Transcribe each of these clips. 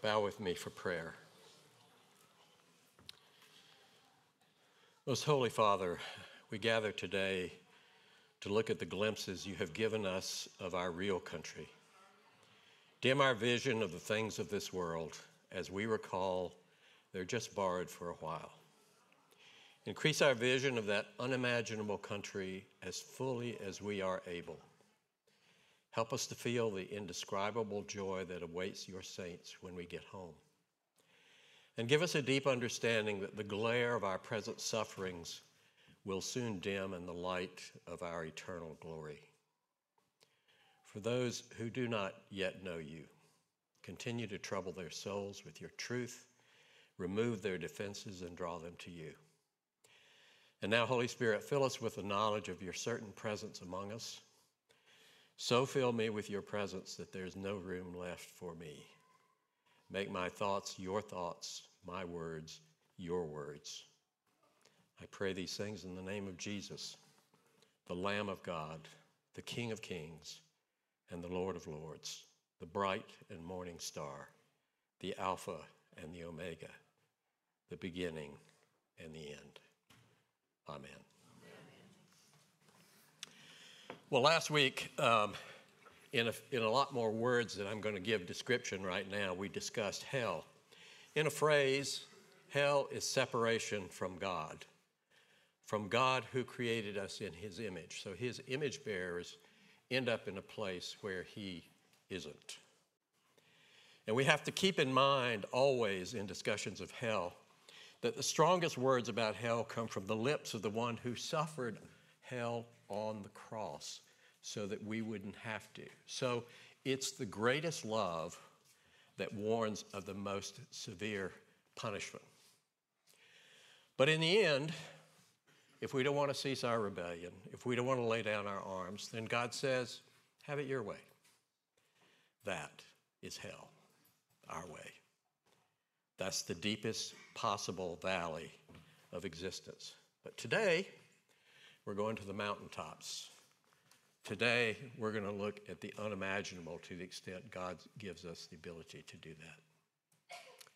Bow with me for prayer. Most Holy Father, we gather today to look at the glimpses you have given us of our real country. Dim our vision of the things of this world as we recall they're just borrowed for a while. Increase our vision of that unimaginable country as fully as we are able. Help us to feel the indescribable joy that awaits your saints when we get home. And give us a deep understanding that the glare of our present sufferings will soon dim in the light of our eternal glory. For those who do not yet know you, continue to trouble their souls with your truth, remove their defenses, and draw them to you. And now, Holy Spirit, fill us with the knowledge of your certain presence among us. So fill me with your presence that there's no room left for me. Make my thoughts your thoughts, my words your words. I pray these things in the name of Jesus, the Lamb of God, the King of Kings, and the Lord of Lords, the bright and morning star, the Alpha and the Omega, the beginning and the end. Amen. Well, last week, in a lot more words than I'm going to give description right now, we discussed hell. In a phrase, hell is separation from God who created us in his image. So his image bearers end up in a place where he isn't. And we have to keep in mind always in discussions of hell that the strongest words about hell come from the lips of the one who suffered hell on the cross so that we wouldn't have to. So it's the greatest love that warns of the most severe punishment. But in the end, if we don't want to cease our rebellion, if we don't want to lay down our arms, then God says, have it your way. That is hell, our way. That's the deepest possible valley of existence. But today, we're going to the mountaintops. Today, we're going to look at the unimaginable to the extent God gives us the ability to do that.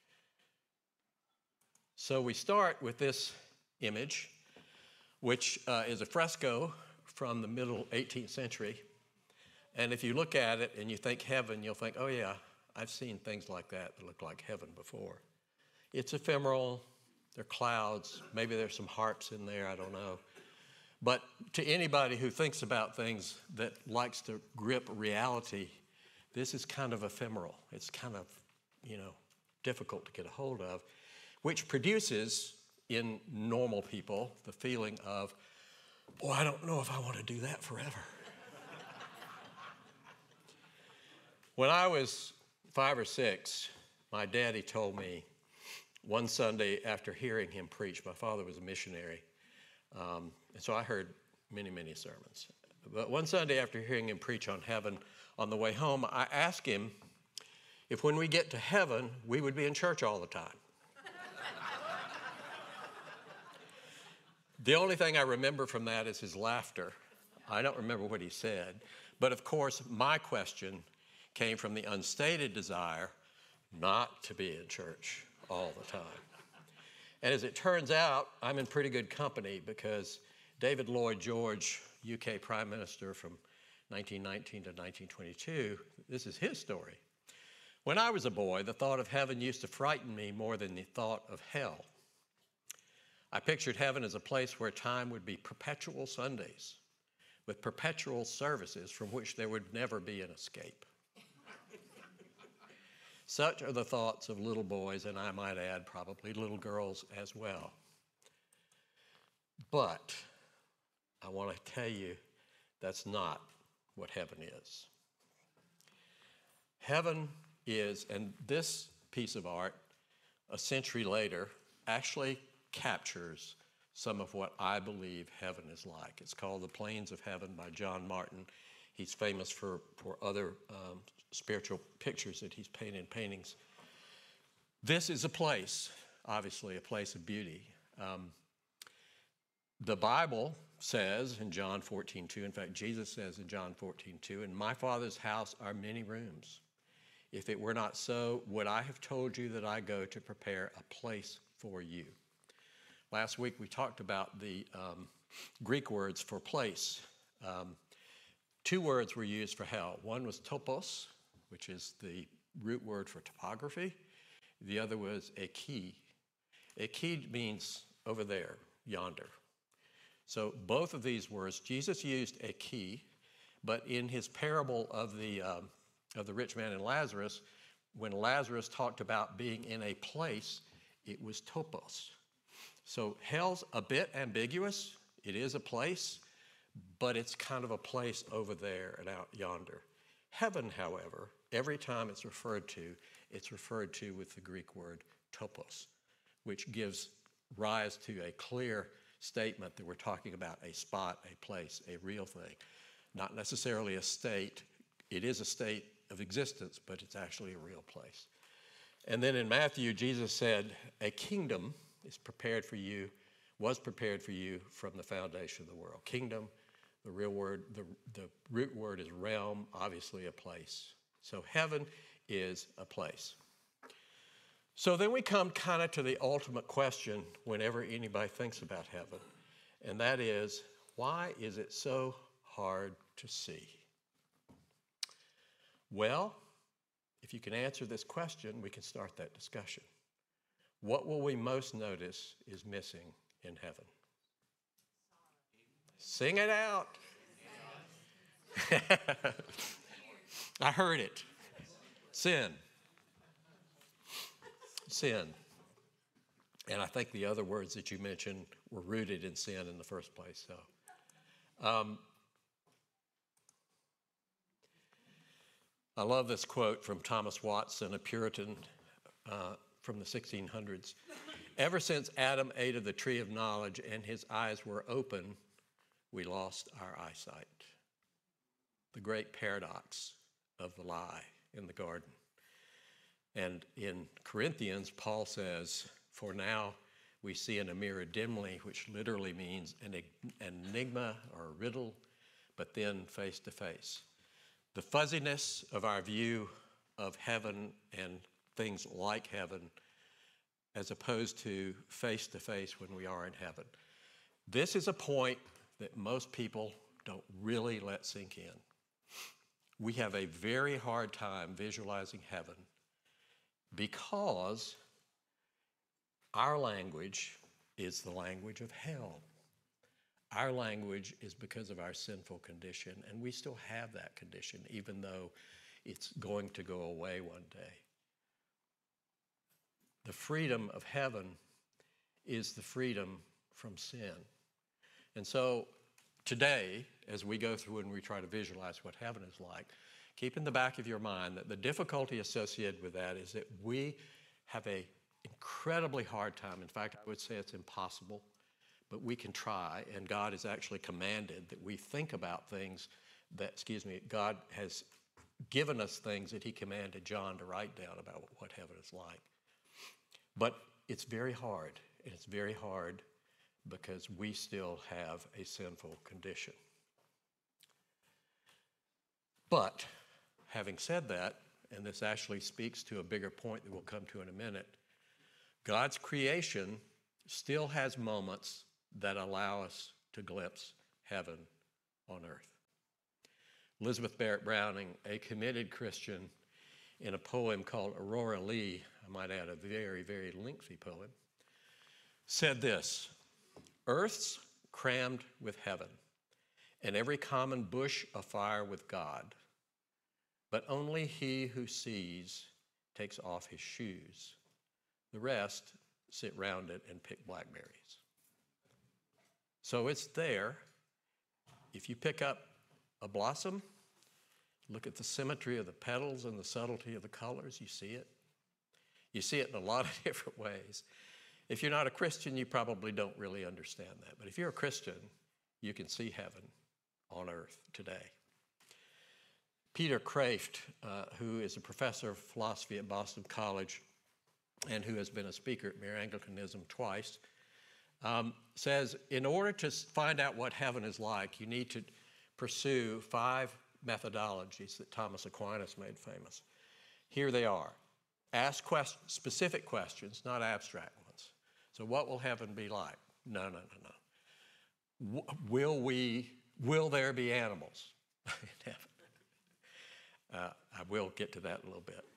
So we start with this image, which is a fresco from the middle 18th century. And if you look at it and you think heaven, you'll think, oh yeah, I've seen things like that look like heaven before. It's ephemeral, there are clouds, maybe there's some harps in there, I don't know. But to anybody who thinks about things that likes to grip reality, this is kind of ephemeral. It's kind of, difficult to get a hold of, which produces in normal people the feeling of, boy, I don't know if I want to do that forever. When I was 5 or 6, my daddy told me one Sunday after hearing him preach, my father was a missionary, and so I heard many, many sermons. But one Sunday after hearing him preach on heaven on the way home, I asked him if when we get to heaven, we would be in church all the time. The only thing I remember from that is his laughter. I don't remember what he said. But of course, my question came from the unstated desire not to be in church all the time. And as it turns out, I'm in pretty good company because David Lloyd George, UK Prime Minister from 1919 to 1922, this is his story. When I was a boy, the thought of heaven used to frighten me more than the thought of hell. I pictured heaven as a place where time would be perpetual Sundays with perpetual services from which there would never be an escape. Such are the thoughts of little boys, and I might add probably little girls as well. But I want to tell you that's not what heaven is. Heaven is, and this piece of art, a century later, actually captures some of what I believe heaven is like. It's called The Plains of Heaven by John Martin. He's famous for other spiritual pictures that he's painted, paintings. This is a place, obviously, a place of beauty. The Bible says in John 14:2, in fact, Jesus says in John 14:2, in my Father's house are many rooms. If it were not so, would I have told you that I go to prepare a place for you? Last week we talked about the Greek words for place. Two words were used for hell. One was topos, which is the root word for topography. The other was eki. Eki means over there, yonder. So both of these words, Jesus used eki, but in his parable of the rich man and Lazarus, when Lazarus talked about being in a place, it was topos. So hell's a bit ambiguous. It is a place, but it's kind of a place over there and out yonder. Heaven, however, every time it's referred to with the Greek word topos, which gives rise to a clear statement that we're talking about a spot, a place, a real thing. Not necessarily a state. It is a state of existence, but it's actually a real place. And then in Matthew, Jesus said, a kingdom is prepared for you, was prepared for you from the foundation of the world. Kingdom, the real word, the root word is realm, obviously a place. So heaven is a place. So then we come kind of to the ultimate question whenever anybody thinks about heaven, and that is, why is it so hard to see? Well, if you can answer this question, we can start that discussion. What will we most notice is missing in heaven? Sing it out. I heard it. Sin. Sin. And I think the other words that you mentioned were rooted in sin in the first place. So, I love this quote from Thomas Watson, a Puritan from the 1600s. Ever since Adam ate of the tree of knowledge and his eyes were open, we lost our eyesight. The great paradox of the lie in the garden. And in Corinthians, Paul says, for now we see in a mirror dimly, which literally means an enigma or a riddle, but then face to face. The fuzziness of our view of heaven and things like heaven as opposed to face when we are in heaven. This is a point that most people don't really let sink in. We have a very hard time visualizing heaven because our language is the language of hell. Our language is because of our sinful condition, and we still have that condition, even though it's going to go away one day. The freedom of heaven is the freedom from sin. And so today, as we go through and we try to visualize what heaven is like, keep in the back of your mind that the difficulty associated with that is that we have an incredibly hard time. In fact, I would say it's impossible, but we can try, and God has actually commanded that we think about things that, God has given us things that he commanded John to write down about what heaven is like. But it's very hard, and it's very hard because we still have a sinful condition. But having said that, and this actually speaks to a bigger point that we'll come to in a minute, God's creation still has moments that allow us to glimpse heaven on earth. Elizabeth Barrett Browning, a committed Christian, in a poem called Aurora Leigh, I might add a very, very lengthy poem, said this: earth's crammed with heaven, and every common bush afire with God, but only he who sees takes off his shoes. The rest sit round it and pick blackberries. So it's there. If you pick up a blossom, look at the symmetry of the petals and the subtlety of the colors, you see it. You see it in a lot of different ways. If you're not a Christian, you probably don't really understand that. But if you're a Christian, you can see heaven on earth today. Peter Kraft, who is a professor of philosophy at Boston College and who has been a speaker at Mere Anglicanism twice, says in order to find out what heaven is like, you need to pursue 5 methodologies that Thomas Aquinas made famous. Here they are. Ask specific questions, not abstract ones. So what will heaven be like? No. Will there be animals in heaven? I will get to that in a little bit.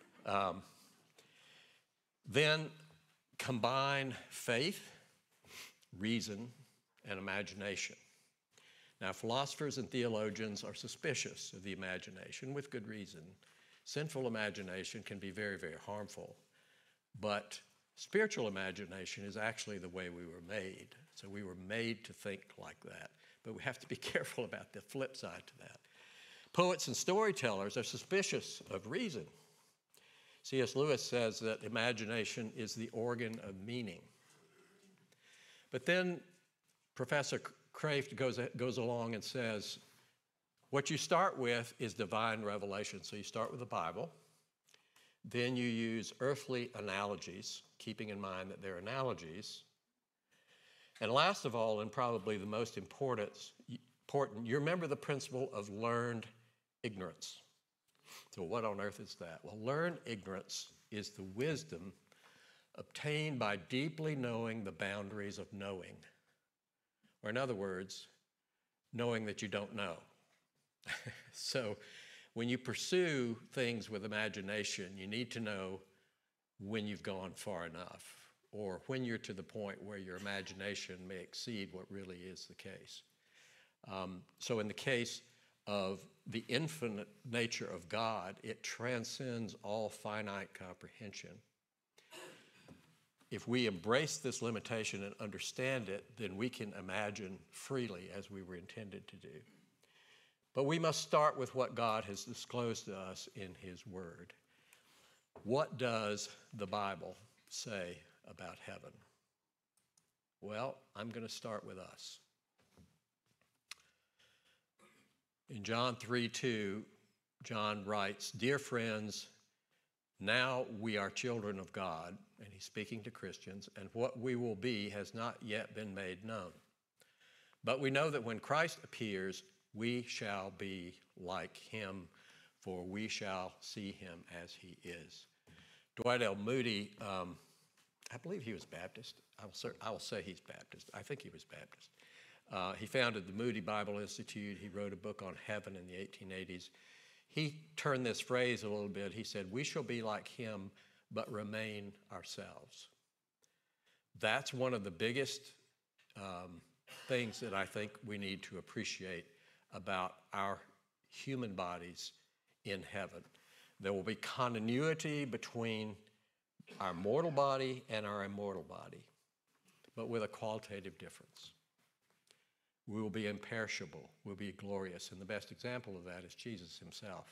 Then combine faith, reason, and imagination. Now, philosophers and theologians are suspicious of the imagination with good reason. Sinful imagination can be very, very harmful, but spiritual imagination is actually the way we were made. So we were made to think like that, but we have to be careful about the flip side to that. Poets and storytellers are suspicious of reason. C.S. Lewis says that imagination is the organ of meaning. But then Professor Kreeft goes along and says, what you start with is divine revelation. So you start with the Bible, then you use earthly analogies, keeping in mind that they're analogies. And last of all, and probably the most important, you remember the principle of learned ignorance. So what on earth is that? Well, learned ignorance is the wisdom obtained by deeply knowing the boundaries of knowing. Or in other words, knowing that you don't know. So when you pursue things with imagination, you need to know when you've gone far enough, or when you're to the point where your imagination may exceed what really is the case. So in the case of the infinite nature of God, it transcends all finite comprehension. If we embrace this limitation and understand it, then we can imagine freely as we were intended to do. But we must start with what God has disclosed to us in His Word. What does the Bible say about heaven? Well, I'm going to start with us. In John 3:2, John writes, "Dear friends, now we are children of God," and he's speaking to Christians, "and what we will be has not yet been made known. But we know that when Christ appears, we shall be like him, for we shall see him as he is." Dwight L. Moody, I believe he was Baptist. I will say he's Baptist. I think he was Baptist. He founded the Moody Bible Institute. He wrote a book on heaven in the 1880s. He turned this phrase a little bit. He said, "We shall be like him, but remain ourselves." That's one of the biggest things that I think we need to appreciate about our human bodies in heaven. There will be continuity between our mortal body and our immortal body, but with a qualitative difference. We will be imperishable. We'll be glorious. And the best example of that is Jesus himself.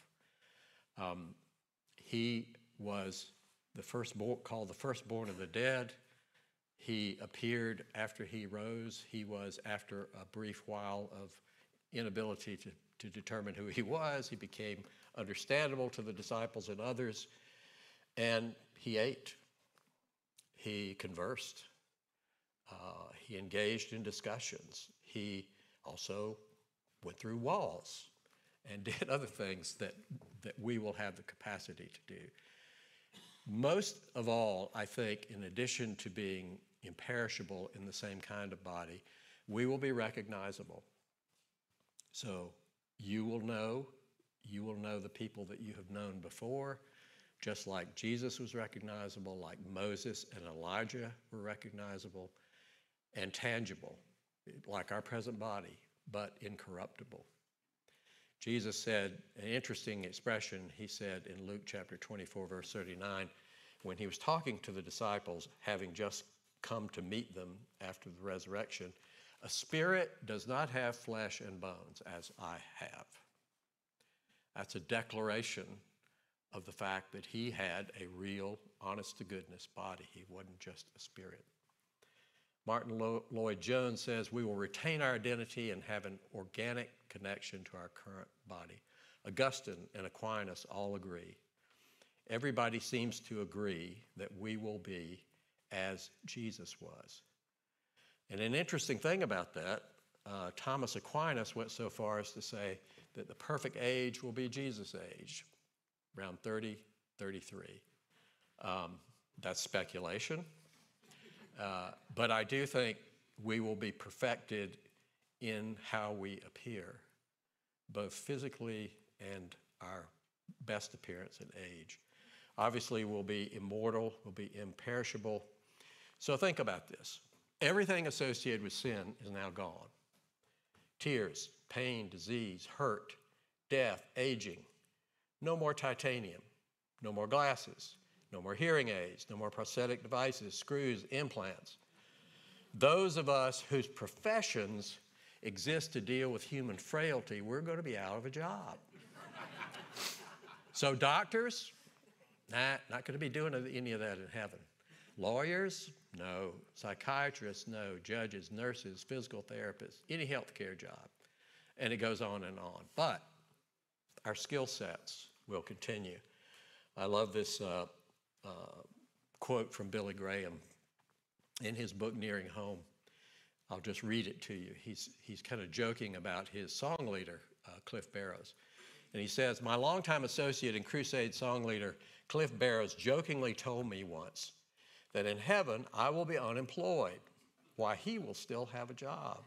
He was called the firstborn of the dead. He appeared after he rose. He was, after a brief while of inability to determine who he was, he became understandable to the disciples and others. And he ate. He conversed. He engaged in discussions. He also went through walls and did other things that we will have the capacity to do. Most of all, I think, in addition to being imperishable in the same kind of body, we will be recognizable. So you will know the people that you have known before, just like Jesus was recognizable, like Moses and Elijah were recognizable, and tangible, like our present body, but incorruptible. Jesus said, an interesting expression, he said in Luke chapter 24, verse 39, when he was talking to the disciples, having just come to meet them after the resurrection, "A spirit does not have flesh and bones, as I have." That's a declaration of the fact that he had a real, honest-to-goodness body. He wasn't just a spirit. Martin Lloyd-Jones says, "We will retain our identity and have an organic connection to our current body." Augustine and Aquinas all agree. Everybody seems to agree that we will be as Jesus was. And an interesting thing about that, Thomas Aquinas went so far as to say that the perfect age will be Jesus' age, around 30 33. That's speculation. But I do think we will be perfected in how we appear, both physically and our best appearance and age. Obviously, we'll be immortal, we'll be imperishable. So think about this. Everything associated with sin is now gone. Tears, pain, disease, hurt, death, aging. No more titanium, no more glasses, no more hearing aids, no more prosthetic devices, screws, implants. Those of us whose professions exist to deal with human frailty, we're going to be out of a job. So doctors, not going to be doing any of that in heaven. Lawyers, no. Psychiatrists, no. Judges, nurses, physical therapists, any healthcare job. And it goes on and on. But our skill sets will continue. I love this quote from Billy Graham in his book, Nearing Home. I'll just read it to you. He's kind of joking about his song leader, Cliff Barrows. And he says, "My longtime associate and crusade song leader, Cliff Barrows, jokingly told me once that in heaven I will be unemployed, while he will still have a job."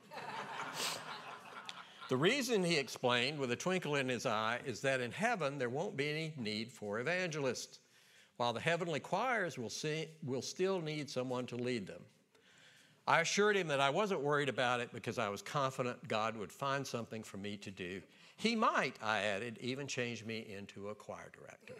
The reason, he explained with a twinkle in his eye, is that in heaven there won't be any need for evangelists, while the heavenly choirs will still need someone to lead them. I assured him that I wasn't worried about it because I was confident God would find something for me to do. He might, I added, even change me into a choir director.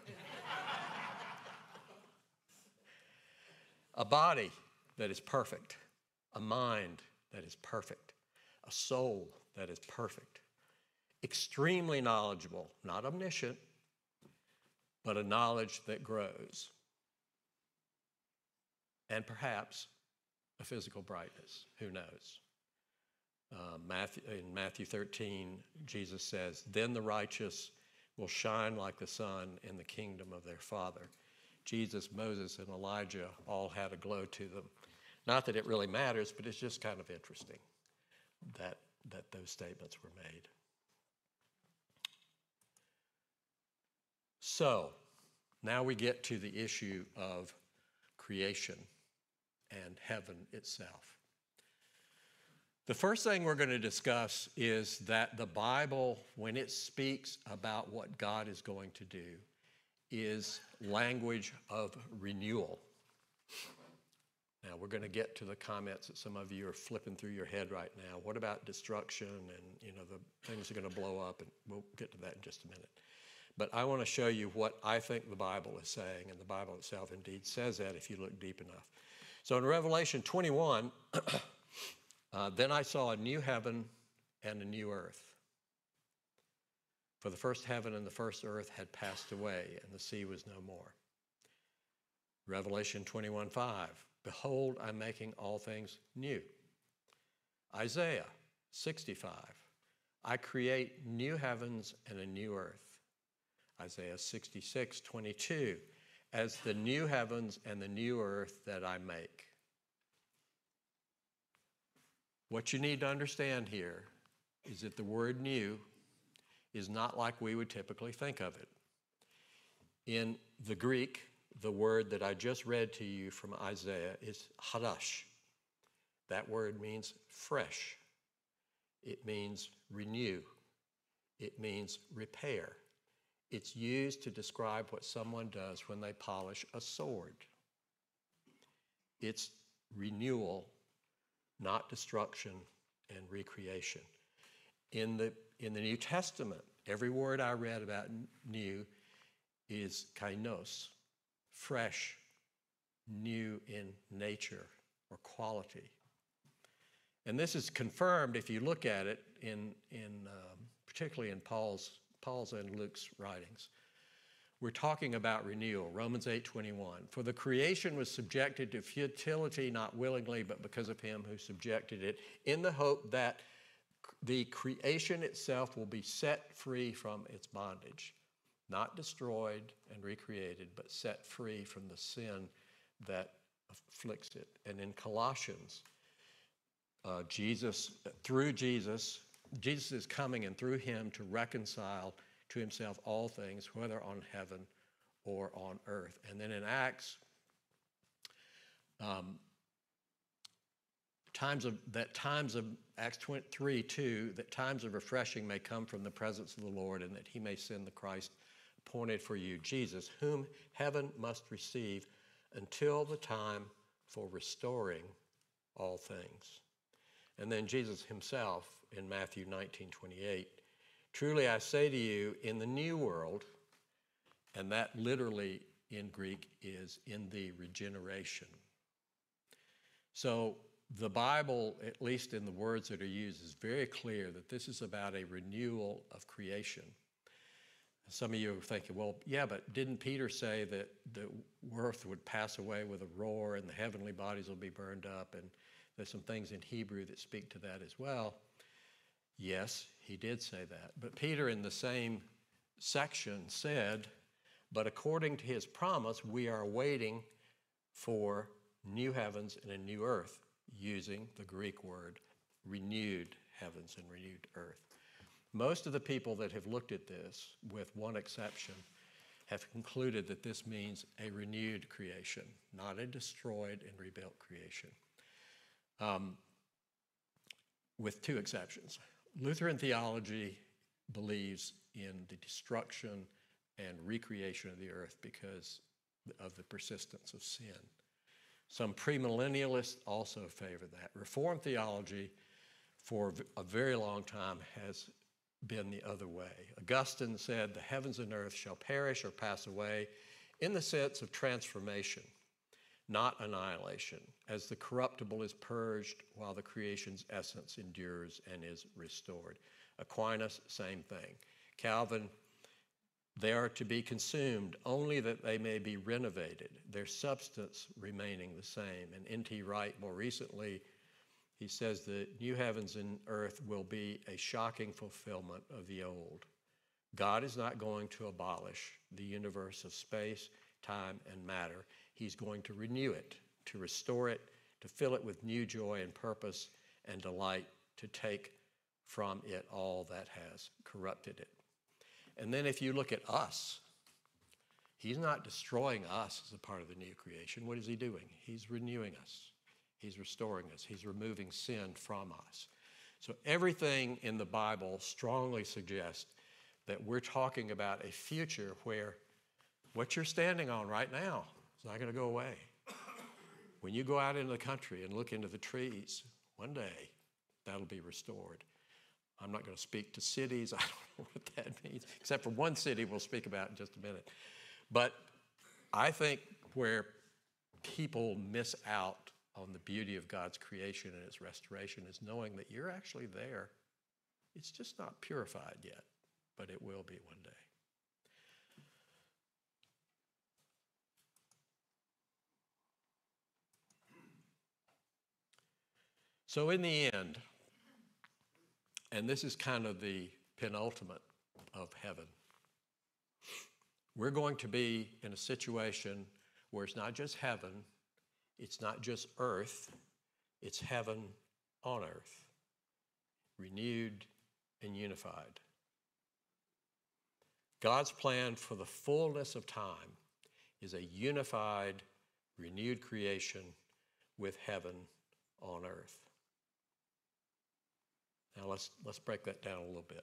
A body that is perfect, a mind that is perfect, a soul that is perfect, extremely knowledgeable, not omniscient, but a knowledge that grows, and perhaps a physical brightness, who knows? In Matthew 13, Jesus says, "Then the righteous will shine like the sun in the kingdom of their Father." Jesus, Moses, and Elijah all had a glow to them. Not that it really matters, but it's just kind of interesting that those statements were made. So, now we get to the issue of creation and heaven itself. The first thing we're going to discuss is that the Bible, when it speaks about what God is going to do, is language of renewal. Now, we're going to get to the comments that some of you are flipping through your head right now. What about destruction and, the things are going to blow up? And we'll get to that in just a minute. But I want to show you what I think the Bible is saying, and the Bible itself indeed says that if you look deep enough. So in Revelation 21, then I saw a new heaven and a new earth. For the first heaven and the first earth had passed away, and the sea was no more. Revelation 21:5, "Behold, I'm making all things new." Isaiah 65, "I create new heavens and a new earth." Isaiah 66:22, "As the new heavens and the new earth that I make." What you need to understand here is that the word new is not like we would typically think of it. In the Greek, the word that I just read to you from Isaiah is hadash. That word means fresh. It means renew. It means repair. It's used to describe what someone does when they polish a sword. It's renewal, not destruction and recreation. In the New Testament, every word I read about new is kainos, fresh, new in nature or quality. And this is confirmed if you look at it particularly in Paul's and Luke's writings. We're talking about renewal, Romans 8:21. "For the creation was subjected to futility, not willingly, but because of him who subjected it, in the hope that the creation itself will be set free from its bondage." Not destroyed and recreated, but set free from the sin that afflicts it. And in Colossians, Jesus is coming, and through him to reconcile to himself all things, whether on heaven or on earth. And then in Acts, times of Acts 3:2, that times of refreshing may come from the presence of the Lord, and that he may send the Christ appointed for you, Jesus, whom heaven must receive until the time for restoring all things. And then Jesus himself in Matthew 19:28, truly I say to you, in the new world, and that literally in Greek is in the regeneration. So the Bible, at least in the words that are used, is very clear that this is about a renewal of creation. Some of you are thinking, well, yeah, but didn't Peter say that the earth would pass away with a roar and the heavenly bodies will be burned up? And there's some things in Hebrew that speak to that as well. Yes, he did say that. But Peter in the same section said, but according to his promise, we are waiting for new heavens and a new earth, using the Greek word renewed heavens and renewed earth. Most of the people that have looked at this, with one exception, have concluded that this means a renewed creation, not a destroyed and rebuilt creation, with two exceptions. Lutheran theology believes in the destruction and recreation of the earth because of the persistence of sin. Some premillennialists also favor that. Reformed theology for a very long time has been the other way. Augustine said, the heavens and earth shall perish or pass away in the sense of transformation, not annihilation, as the corruptible is purged while the creation's essence endures and is restored. Aquinas, same thing. Calvin, they are to be consumed only that they may be renovated, their substance remaining the same. And N.T. Wright, more recently, he says the new heavens and earth will be a shocking fulfillment of the old. God is not going to abolish the universe of space, time, and matter. He's going to renew it, to restore it, to fill it with new joy and purpose and delight, to take from it all that has corrupted it. And then if you look at us, he's not destroying us as a part of the new creation. What is he doing? He's renewing us. He's restoring us. He's removing sin from us. So everything in the Bible strongly suggests that we're talking about a future where what you're standing on right now is not going to go away. When you go out into the country and look into the trees, one day that'll be restored. I'm not going to speak to cities. I don't know what that means, except for one city we'll speak about in just a minute. But I think where people miss out on the beauty of God's creation and its restoration is knowing that you're actually there. It's just not purified yet, but it will be one day. So in the end, and this is kind of the penultimate of heaven, we're going to be in a situation where it's not just heaven, it's not just earth, it's heaven on earth, renewed and unified. God's plan for the fullness of time is a unified, renewed creation with heaven on earth. Now let's break that down a little bit.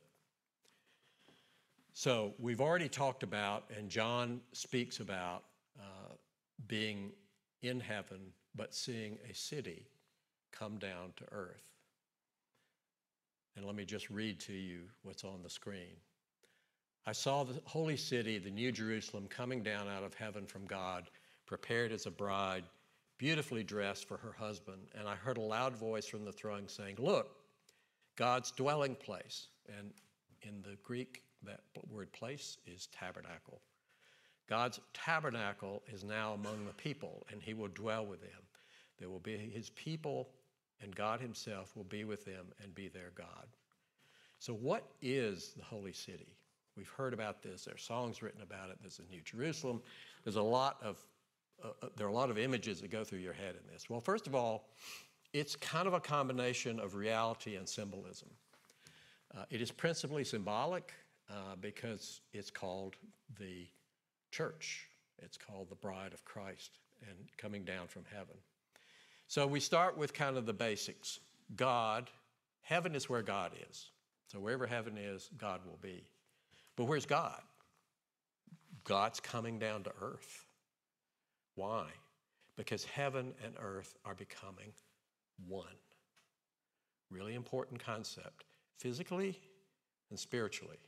So we've already talked about, and John speaks about, being in heaven, but seeing a city come down to earth. And let me just read to you what's on the screen. I saw the holy city, the New Jerusalem, coming down out of heaven from God, prepared as a bride, beautifully dressed for her husband. And I heard a loud voice from the throne saying, look, God's dwelling place. And in the Greek, that word place is tabernacle. God's tabernacle is now among the people, and he will dwell with them. There will be his people, and God himself will be with them and be their God. So what is the holy city? We've heard about this. There are songs written about it. There's the New Jerusalem. There are a lot of images that go through your head in this. Well, first of all, it's kind of a combination of reality and symbolism. It is principally symbolic because it's called the church. It's called the bride of Christ and coming down from heaven. So we start with kind of the basics. God, heaven is where God is. So wherever heaven is, God will be. But where's God? God's coming down to earth. Why? Because heaven and earth are becoming one. Really important concept, physically and spiritually.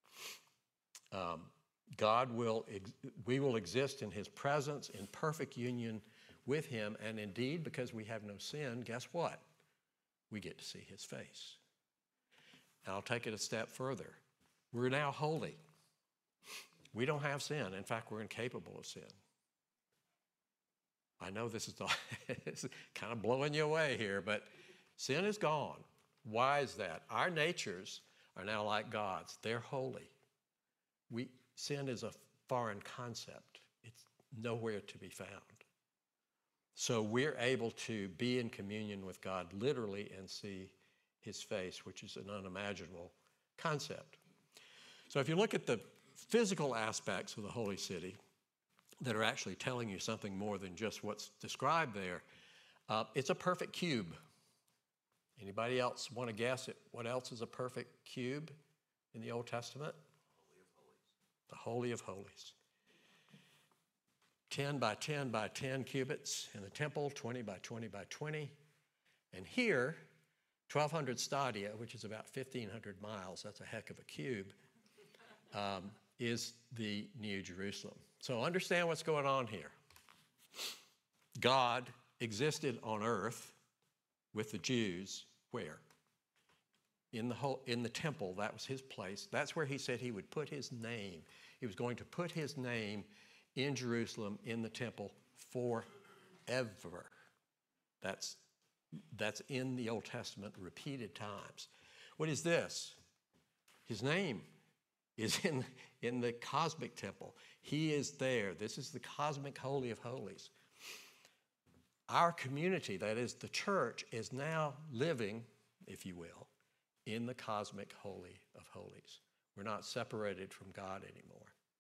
We will exist in his presence in perfect union with him, and indeed, because we have no sin, guess what? We get to see his face. And I'll take it a step further. We're now holy. We don't have sin. In fact, we're incapable of sin. I know this is kind of blowing you away here, but sin is gone. Why is that? Our natures are now like God's. They're holy. Sin is a foreign concept. It's nowhere to be found. So we're able to be in communion with God literally and see his face, which is an unimaginable concept. So if you look at the physical aspects of the holy city that are actually telling you something more than just what's described there, it's a perfect cube. Anybody else want to guess it? What else is a perfect cube in the Old Testament? The Holy of Holies. 10 by 10 by 10 cubits in the temple, 20 by 20 by 20. And here, 1,200 stadia, which is about 1,500 miles, that's a heck of a cube, is the New Jerusalem. So understand what's going on here. God existed on earth with the Jews, where? In the temple, that was his place. That's where he said he would put his name. He was going to put his name in Jerusalem, in the temple, forever. That's in the Old Testament repeated times. What is this? His name is in the cosmic temple. He is there. This is the cosmic Holy of Holies. Our community, that is the church, is now living, if you will, in the cosmic Holy of Holies. We're not separated from God anymore.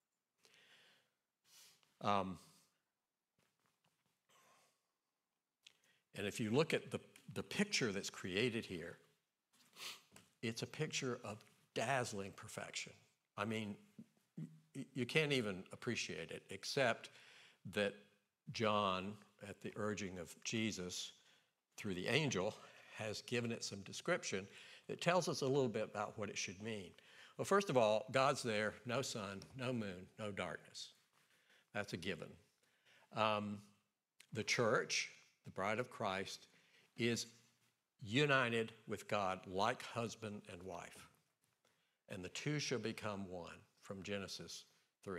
And if you look at the picture that's created here, it's a picture of dazzling perfection. I mean, you can't even appreciate it, except that John, at the urging of Jesus through the angel, has given it some description that tells us a little bit about what it should mean. Well, first of all, God's there, no sun, no moon, no darkness. That's a given. The church, the bride of Christ, is united with God like husband and wife. And the two shall become one, from Genesis 3.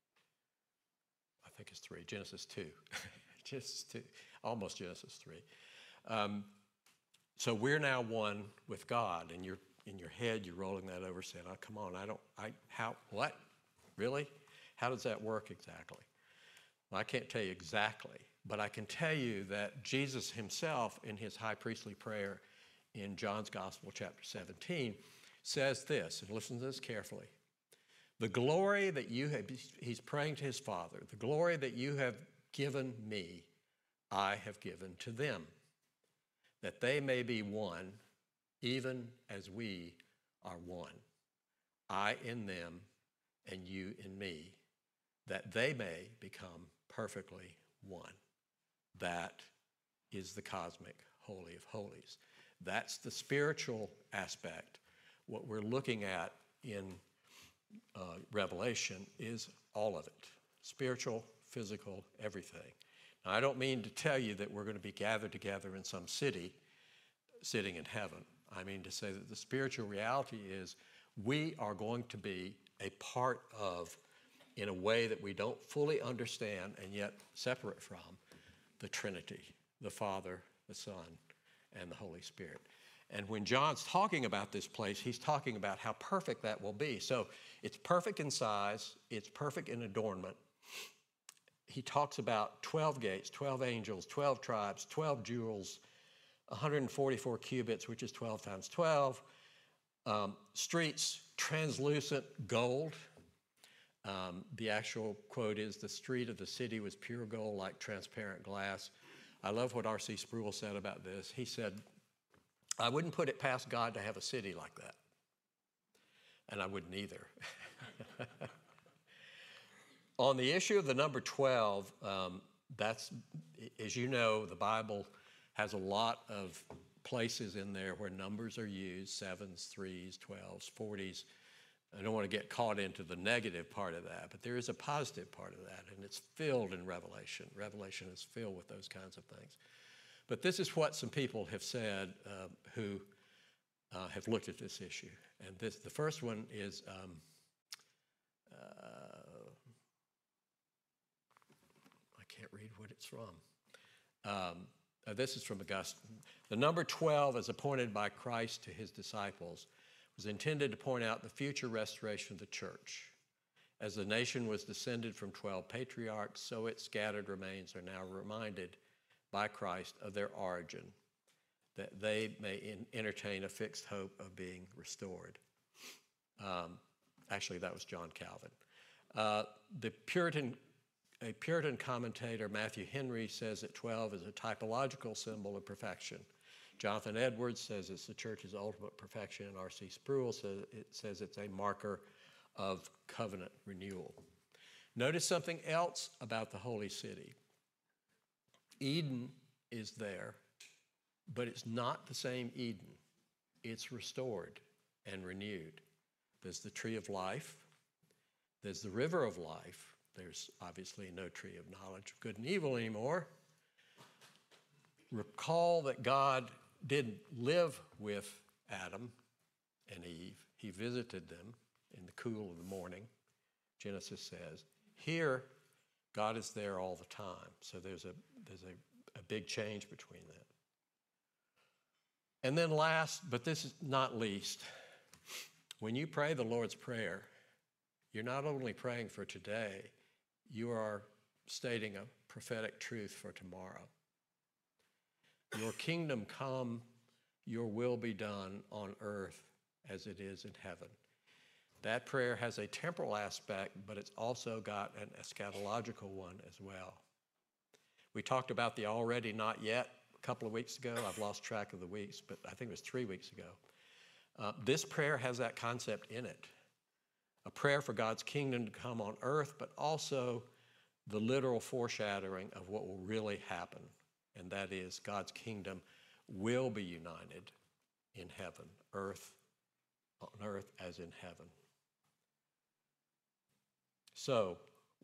I think it's 3, Genesis 2. Genesis 2, almost Genesis 3. So we're now one with God, and you're in your head, you're rolling that over saying, oh, come on, what? Really? How does that work exactly? Well, I can't tell you exactly, but I can tell you that Jesus himself, in his high priestly prayer in John's Gospel, chapter 17, says this, and listen to this carefully. The glory that you have, he's praying to his Father, the glory that you have given me, I have given to them, that they may be one, even as we are one. I in them, and you in me, that they may become perfectly one. That is the cosmic Holy of Holies. That's the spiritual aspect. What we're looking at in Revelation is all of it. Spiritual, physical, everything. Now, I don't mean to tell you that we're going to be gathered together in some city sitting in heaven. I mean to say that the spiritual reality is we are going to be a part of, in a way that we don't fully understand and yet separate from, the Trinity, the Father, the Son, and the Holy Spirit. And when John's talking about this place, he's talking about how perfect that will be. So it's perfect in size, it's perfect in adornment. He talks about 12 gates, 12 angels, 12 tribes, 12 jewels, 144 cubits, which is 12 times 12, streets, translucent gold, The actual quote is, "The street of the city was pure gold like transparent glass." I love what R.C. Sproul said about this. He said, "I wouldn't put it past God to have a city like that." And I wouldn't either. On the issue of the number 12, that's, as you know, the Bible has a lot of places in there where numbers are used, 7s, 3s, 12s, 40s. I don't want to get caught into the negative part of that, but there is a positive part of that, and it's filled in Revelation. Revelation is filled with those kinds of things. But this is what some people have said who have looked at this issue. And the first one is, I can't read what it's from. This is from Augustine. "The number 12, as appointed by Christ to his disciples, was intended to point out the future restoration of the church. As the nation was descended from 12 patriarchs, so its scattered remains are now reminded by Christ of their origin, that they may entertain a fixed hope of being restored." Actually, that was John Calvin. A Puritan commentator, Matthew Henry, says that 12 is a typological symbol of perfection. Jonathan Edwards says it's the church's ultimate perfection, and R.C. Sproul says it's a marker of covenant renewal. Notice something else about the holy city. Eden is there, but it's not the same Eden. It's restored and renewed. There's the tree of life. There's the river of life. There's obviously no tree of knowledge of good and evil anymore. Recall that God didn't live with Adam and Eve. He visited them in the cool of the morning, Genesis says. Here, God is there all the time. So there's a big change between that. And then last, but this is not least, when you pray the Lord's Prayer, you're not only praying for today, you are stating a prophetic truth for tomorrow. Your kingdom come, your will be done on earth as it is in heaven. That prayer has a temporal aspect, but it's also got an eschatological one as well. We talked about the already not yet a couple of weeks ago. I've lost track of the weeks, but I think it was 3 weeks ago. This prayer has that concept in it. A prayer for God's kingdom to come on earth, but also the literal foreshadowing of what will really happen. And that is God's kingdom will be united in heaven, on earth as in heaven. So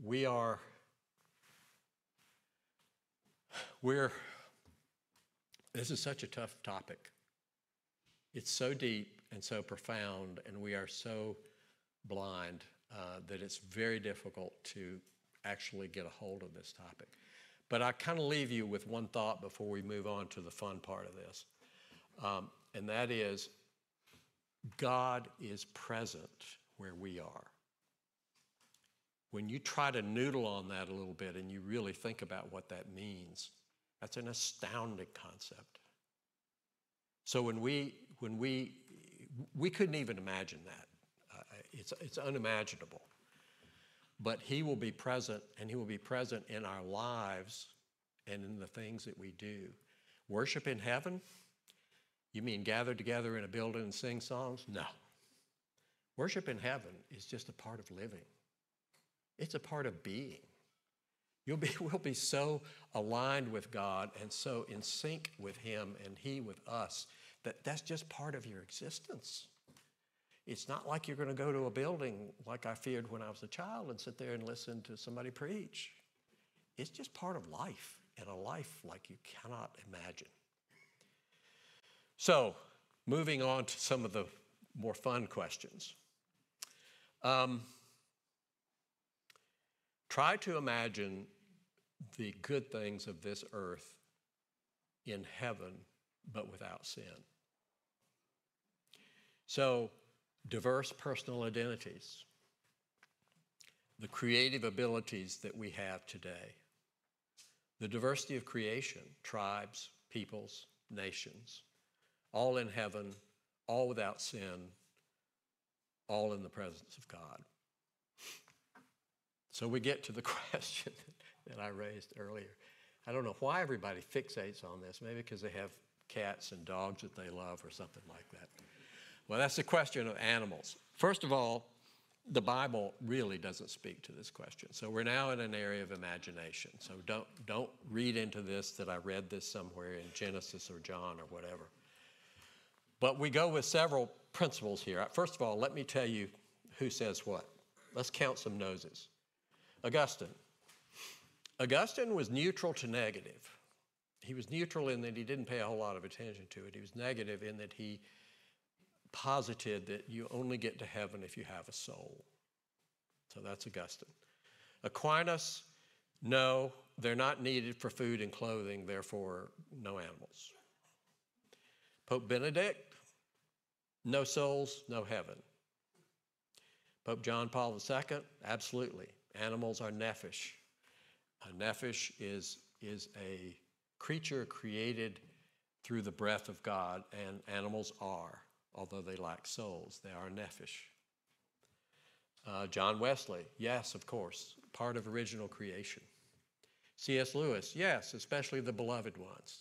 this is such a tough topic. It's so deep and so profound, and we are so blind that it's very difficult to actually get a hold of this topic. But I kind of leave you with one thought before we move on to the fun part of this. And that is, God is present where we are. When you try to noodle on that a little bit and you really think about what that means, that's an astounding concept. So when we couldn't even imagine that. It's unimaginable. But he will be present, and he will be present in our lives and in the things that we do. Worship in heaven? You mean gather together in a building and sing songs? No. Worship in heaven is just a part of living. It's a part of being. We'll be so aligned with God and so in sync with him and he with us that that's just part of your existence. It's not like you're going to go to a building like I feared when I was a child and sit there and listen to somebody preach. It's just part of life, and a life like you cannot imagine. So, moving on to some of the more fun questions. Try to imagine the good things of this earth in heaven, but without sin. So, diverse personal identities, the creative abilities that we have today, the diversity of creation, tribes, peoples, nations, all in heaven, all without sin, all in the presence of God. So we get to the question that I raised earlier. I don't know why everybody fixates on this. Maybe because they have cats and dogs that they love or something like that. Well, that's the question of animals. First of all, the Bible really doesn't speak to this question. So we're now in an area of imagination. So don't read into this that I read this somewhere in Genesis or John or whatever. But we go with several principles here. First of all, let me tell you who says what. Let's count some noses. Augustine. Augustine was neutral to negative. He was neutral in that he didn't pay a whole lot of attention to it. He was negative in that he posited that you only get to heaven if you have a soul. So that's Augustine. Aquinas, no, they're not needed for food and clothing, therefore no animals. Pope Benedict, no souls, no heaven. Pope John Paul II, absolutely. Animals are nephesh. A nephesh is a creature created through the breath of God, and animals are. Although they lack souls, they are nephesh. John Wesley, yes, of course, part of original creation. C.S. Lewis, yes, especially the beloved ones.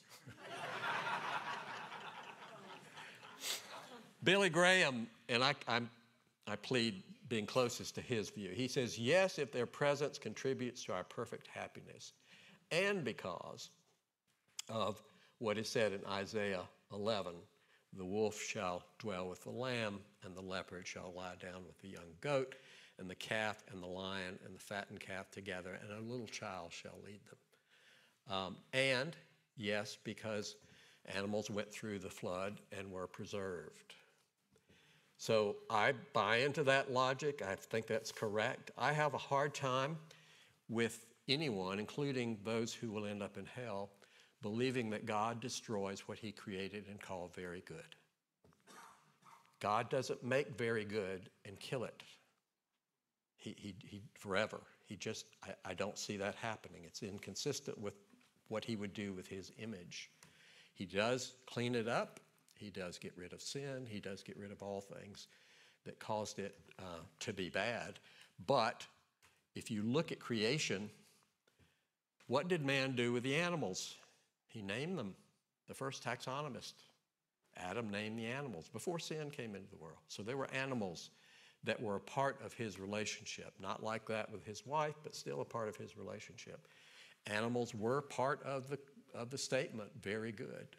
Billy Graham, and I plead being closest to his view. He says, yes, if their presence contributes to our perfect happiness, and because of what is said in Isaiah 11, the wolf shall dwell with the lamb, and the leopard shall lie down with the young goat, and the calf and the lion and the fattened calf together, and a little child shall lead them. And, yes, because animals went through the flood and were preserved. So I buy into that logic. I think that's correct. I have a hard time with anyone, including those who will end up in hell, believing that God destroys what he created and called very good. God doesn't make very good and kill it. He forever. I don't see that happening. It's inconsistent with what he would do with his image. He does clean it up. He does get rid of sin. He does get rid of all things that caused it to be bad. But if you look at creation, what did man do with the animals? He named them. The first taxonomist, Adam, named the animals before sin came into the world. So there were animals that were a part of his relationship, not like that with his wife, but still a part of his relationship. Animals were part of the statement, very good.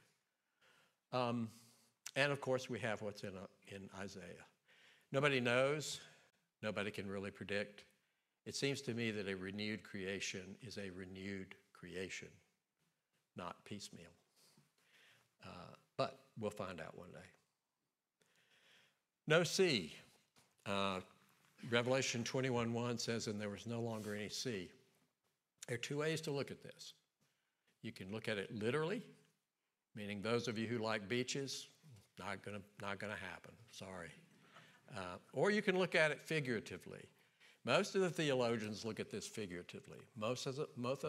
And of course, we have what's in Isaiah. Nobody knows. Nobody can really predict. It seems to me that a renewed creation is a renewed creation, not piecemeal. But we'll find out one day. No sea. Revelation 21:1 says, and there was no longer any sea. There are two ways to look at this. You can look at it literally, meaning those of you who like beaches, not gonna happen, sorry. Or you can look at it figuratively. Most of the theologians look at this figuratively. Most of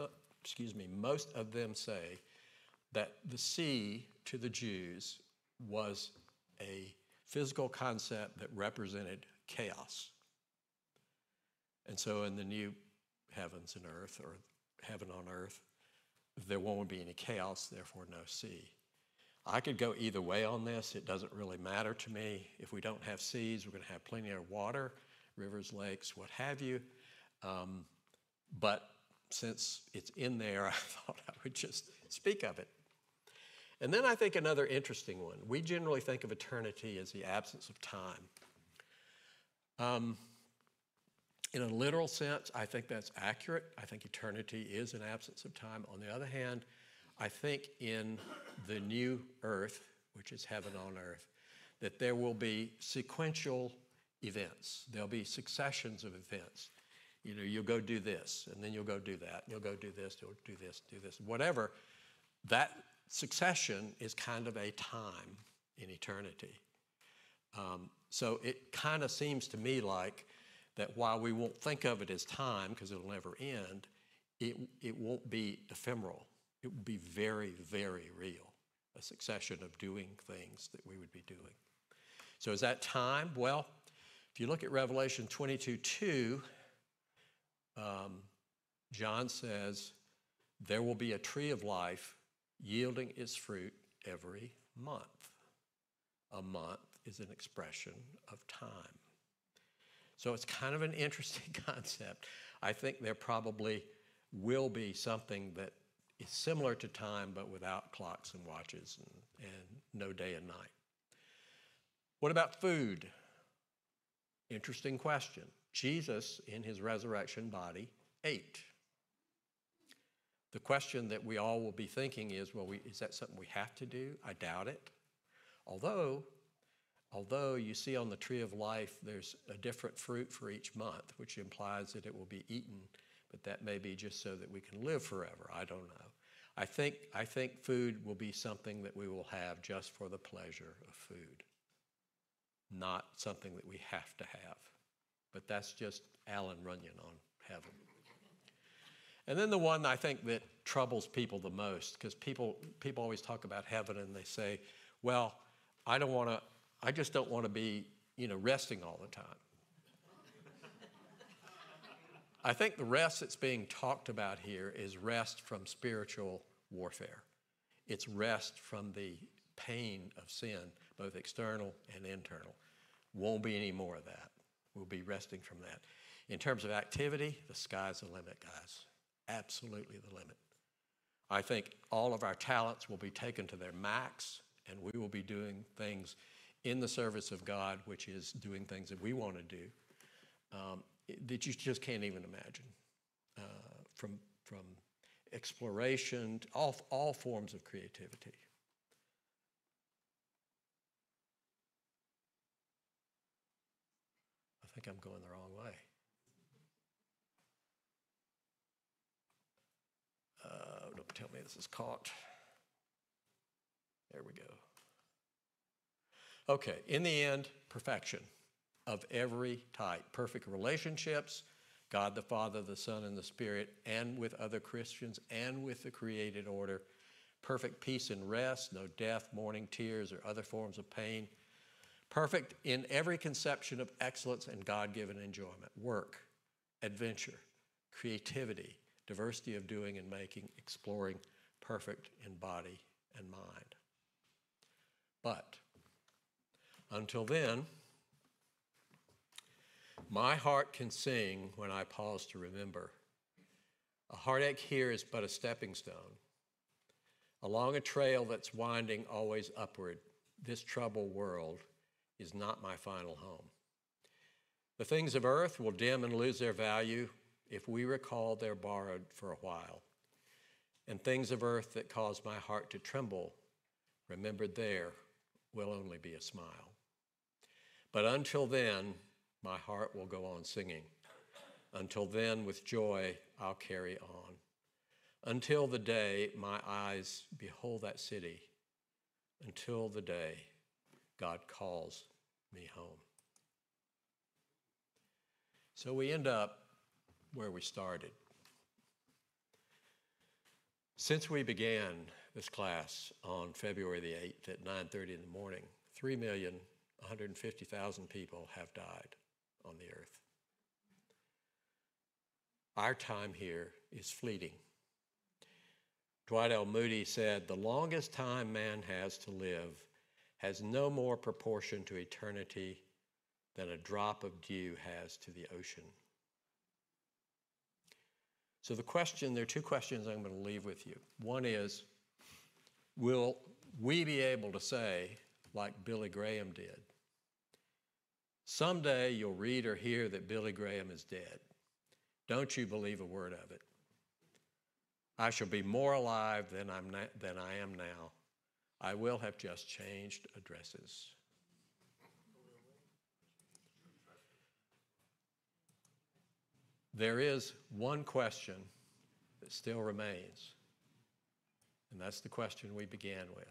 them say that the sea to the Jews was a physical concept that represented chaos. And so in the new heavens and earth, or heaven on earth, there won't be any chaos, therefore no sea. I could go either way on this. It doesn't really matter to me. If we don't have seas, we're going to have plenty of water, rivers, lakes, what have you. But since it's in there, I thought I would just speak of it. And then I think another interesting one. We generally think of eternity as the absence of time. In a literal sense, I think that's accurate. I think eternity is an absence of time. On the other hand, I think in the new earth, which is heaven on earth, that there will be sequential events. There'll be successions of events. You know, you'll go do this, and then you'll go do that. You'll go do this, you'll do this, whatever. That succession is kind of a time in eternity. So it kind of seems to me like that while we won't think of it as time, because it'll never end, it won't be ephemeral. It will be very, very real, a succession of doing things that we would be doing. So is that time? Well, if you look at Revelation 22:2, John says, there will be a tree of life yielding its fruit every month. A month is an expression of time. So it's kind of an interesting concept. I think there probably will be something that is similar to time, but without clocks and watches and no day and night. What about food? Interesting question. Jesus, in his resurrection body, ate. The question that we all will be thinking is, well, is that something we have to do? I doubt it. Although you see on the tree of life, there's a different fruit for each month, which implies that it will be eaten, but that may be just so that we can live forever. I don't know. I think food will be something that we will have just for the pleasure of food, not something that we have to have. But that's just Alan Runyon on heaven. And then the one I think that troubles people the most, because people always talk about heaven and they say, well, I just don't want to be, resting all the time. I think the rest that's being talked about here is rest from spiritual warfare. It's rest from the pain of sin, both external and internal. Won't be any more of that. We'll be resting from that. In terms of activity, the sky's the limit, guys. Absolutely the limit. I think all of our talents will be taken to their max, and we will be doing things in the service of God, which is doing things that we want to do, that you just can't even imagine. From exploration, all forms of creativity. I think I'm going the wrong way. Don't tell me this is caught. There we go. Okay, in the end, perfection of every type. Perfect relationships, God the Father, the Son, and the Spirit, and with other Christians, and with the created order. Perfect peace and rest, no death, mourning, tears, or other forms of pain. Perfect in every conception of excellence and God-given enjoyment. Work, adventure, creativity, diversity of doing and making, exploring, perfect in body and mind. But until then, my heart can sing when I pause to remember. A heartache here is but a stepping stone. Along a trail that's winding always upward, this troubled world is not my final home. The things of earth will dim and lose their value if we recall they're borrowed for a while. And things of earth that cause my heart to tremble, remembered there, will only be a smile. But until then, my heart will go on singing. Until then, with joy, I'll carry on. Until the day my eyes behold that city. Until the day God calls me home. So we end up where we started. Since we began this class on February the 8th at 9:30 in the morning, 3,150,000 people have died on the earth. Our time here is fleeting. Dwight L. Moody said, "The longest time man has to live has no more proportion to eternity than a drop of dew has to the ocean." So there are two questions I'm going to leave with you. One is, will we be able to say, like Billy Graham did, someday you'll read or hear that Billy Graham is dead. Don't you believe a word of it. I shall be more alive than I am now. I will have just changed addresses. There is one question that still remains, and that's the question we began with.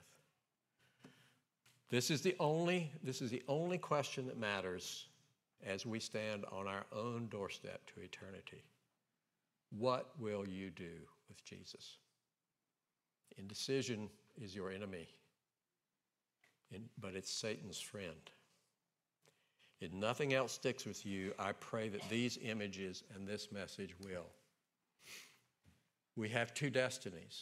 This is the only question that matters as we stand on our own doorstep to eternity. What will you do with Jesus? Indecision is your enemy, but it's Satan's friend. If nothing else sticks with you, I pray that these images and this message will. We have two destinies.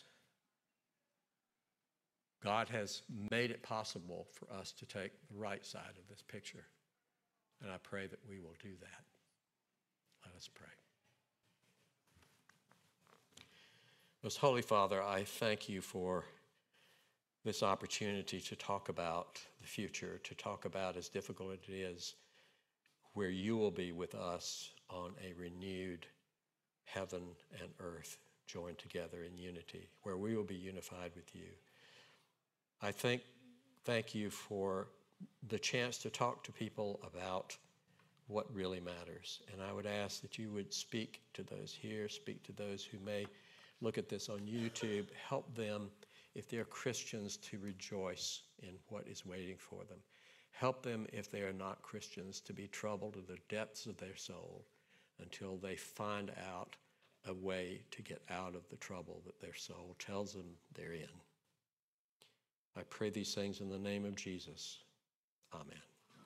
God has made it possible for us to take the right side of this picture, and I pray that we will do that. Let us pray. Most Holy Father, I thank you for this opportunity to talk about the future, to talk about, as difficult as it is, where you will be with us on a renewed heaven and earth joined together in unity, where we will be unified with you. I thank you for the chance to talk to people about what really matters. And I would ask that you would speak to those here, speak to those who may look at this on YouTube, help them, if they're Christians, to rejoice in what is waiting for them. Help them, if they are not Christians, to be troubled to the depths of their soul until they find out a way to get out of the trouble that their soul tells them they're in. I pray these things in the name of Jesus. Amen.